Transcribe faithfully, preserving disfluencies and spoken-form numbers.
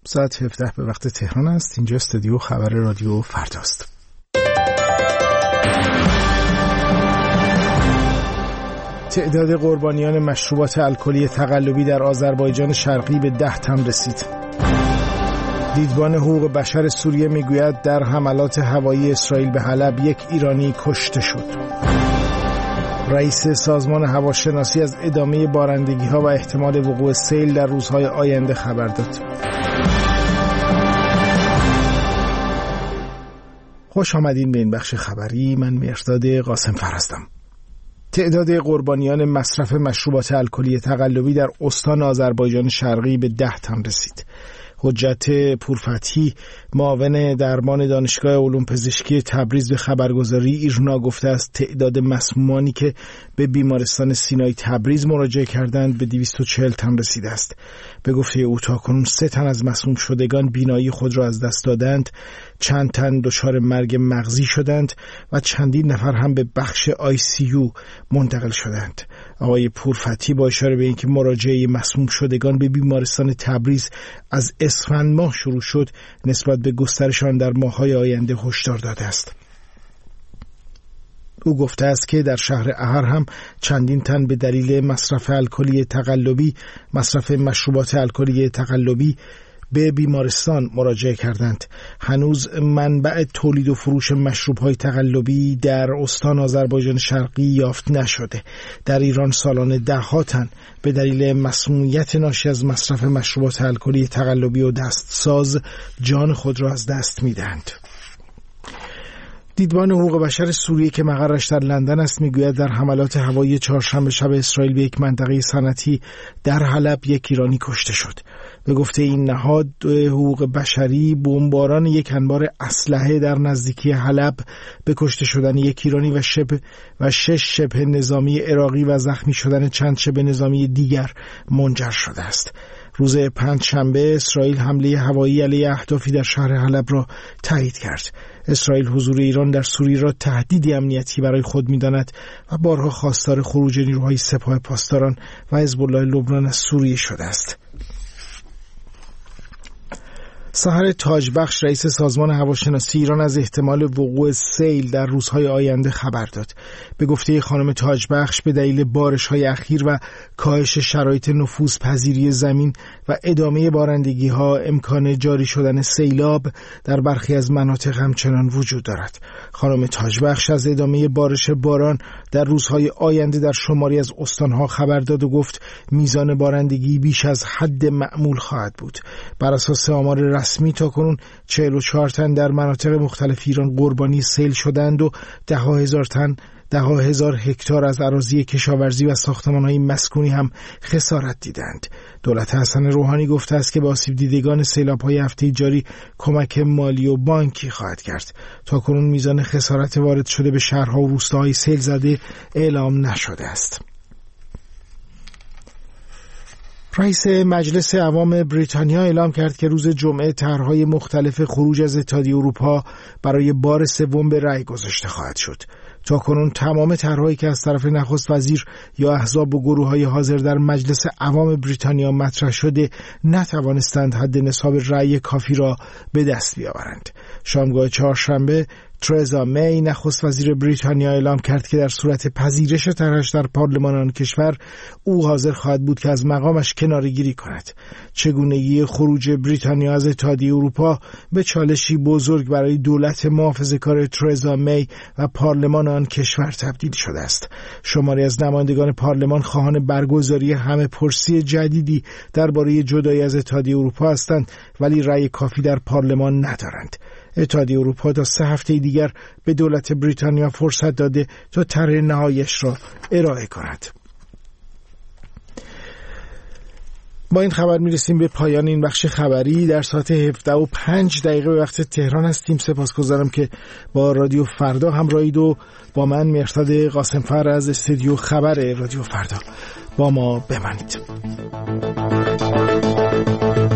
ساعت هفده به وقت تهران است. اینجا استودیو خبر رادیو فرداست. تعداد قربانیان مشروبات الکلی تقلبی در آذربایجان شرقی به ده تن رسید. دیدبان حقوق بشر سوریه میگوید در حملات هوایی اسرائیل به حلب یک ایرانی کشته شد. رئیس سازمان هواشناسی از ادامه بارندگی‌ها و احتمال وقوع سیل در روزهای آینده خبر داد. خوش آمدین به این بخش خبری. من مهرداد قاسمفر هستم. تعداد قربانیان مصرف مشروبات الکلی تقلبی در استان آذربایجان شرقی به ده تن رسید. حجت پورفتحی، معاون درمان دانشگاه علوم پزشکی تبریز به خبرگزاری ایرنا گفته است تعداد مسمومانی که به بیمارستان سینای تبریز مراجعه کردند به دویست و چهل تن رسیده است. به گفته او تاکنون سه تن از مسموم شدگان بینایی خود را از دست دادند، چند تن دچار مرگ مغزی شدند و چندین نفر هم به بخش آی سی یو منتقل شدند. آقای پورفتحی با اشاره به اینکه مراجعه مسموم شدگان به بیمارستان تبریز از اسفند ماه شروع شد، نسبت به گسترش آن در ماه‌های آینده هشدار داده است. او گفته است که در شهر احر هم چندین تن به دلیل مصرف الکلی تقلبی، مصرف مشروبات الکلی تقلبی به بیمارستان مراجعه کردند. هنوز منبع تولید و فروش مشروب‌های تقلبی در استان آذربایجان شرقی یافت نشده. در ایران سالانه ده ها تن به دلیل مسمومیت ناشی از مصرف مشروبات الکلی تقلبی و دستساز جان خود را از دست می‌دهند. دیدبان حقوق بشر سوریه که مقرش در لندن است میگوید در حملات هوایی چهارشنبه شب اسرائیل به یک منطقه صنعتی در حلب یک ایرانی کشته شد. به گفته این نهاد حقوق بشری، بمباران یک انبار اسلحه در نزدیکی حلب به کشته شدن یک ایرانی و شبه و شش شبه نظامی عراقی و زخمی شدن چند شبه نظامی دیگر منجر شده است. روز پنجشنبه اسرائیل حمله هوایی علیه اهدافی در شهر حلب را تایید کرد. اسرائیل حضور ایران در سوریه را تهدیدی امنیتی برای خود می‌داند و بارها خواستار خروج نیروهای سپاه پاسداران و حزب الله لبنان از سوریه شده است. سحر تاجبخش، رئیس سازمان هواشناسی ایران، از احتمال وقوع سیل در روزهای آینده خبر داد. به گفته خانم تاجبخش به دلیل بارش‌های اخیر و کاهش شرایط نفوذپذیری زمین و ادامه بارندگی‌ها امکان جاری شدن سیلاب در برخی از مناطق همچنان وجود دارد. خانم تاجبخش از ادامه بارش باران در روزهای آینده در شماری از استان‌ها خبر داد و گفت میزان بارندگی بیش از حد معمول خواهد بود. بر اساس آمار رسمی تاکنون چهل و چهار تن در مناطق مختلف ایران قربانی سیل شدند و ده ها هزار تن ده ها هزار هکتار از اراضی کشاورزی و ساختمان‌های مسکونی هم خسارت دیدند. دولت حسن روحانی گفته است که به آسیب دیدگان سیلاب‌های هفته جاری کمک مالی و بانکی خواهد کرد. تاکنون میزان خسارت وارد شده به شهرها و روستاهای سیل زده اعلام نشده است. رئیس مجلس عوام بریتانیا اعلام کرد که روز جمعه طرح‌های مختلف خروج از اتحادیه اروپا برای بار سوم به رأی گذاشته خواهد شد. تاکنون تمام طرح‌هایی که از طرف نخست وزیر یا احزاب و گروه‌های حاضر در مجلس عوام بریتانیا مطرح شده نتوانستند حد نصاب رأی کافی را به دست بیاورند. شامگاه چهارشنبه ترزا می، نخست وزیر بریتانیا، اعلام کرد که در صورت پذیرش طرحش در پارلمان آن کشور او حاضر خواهد بود که از مقامش کناره‌گیری کند. چگونگی خروج بریتانیا از اتحادیه اروپا به چالشی بزرگ برای دولت محافظه‌کار ترزا می و پارلمان آن کشور تبدیل شده است. شماری از نمایندگان پارلمان خواهان برگزاری همه پرسی جدیدی درباره جدایی از اتحادیه اروپا هستند، ولی رأی کافی در پارلمان ندارند. اتحادیه اروپا تا سه هفته دیگر به دولت بریتانیا فرصت داده تا طرح نهاییش را ارائه کند. با این خبر میرسیم به پایان این بخش خبری. در ساعت هفده و پنج دقیقه به وقت تهران هستیم. سپاسگزارم که با رادیو فردا همراهید و با من مهرداد قاسمفر از استودیو خبر رادیو فردا با ما بمانید.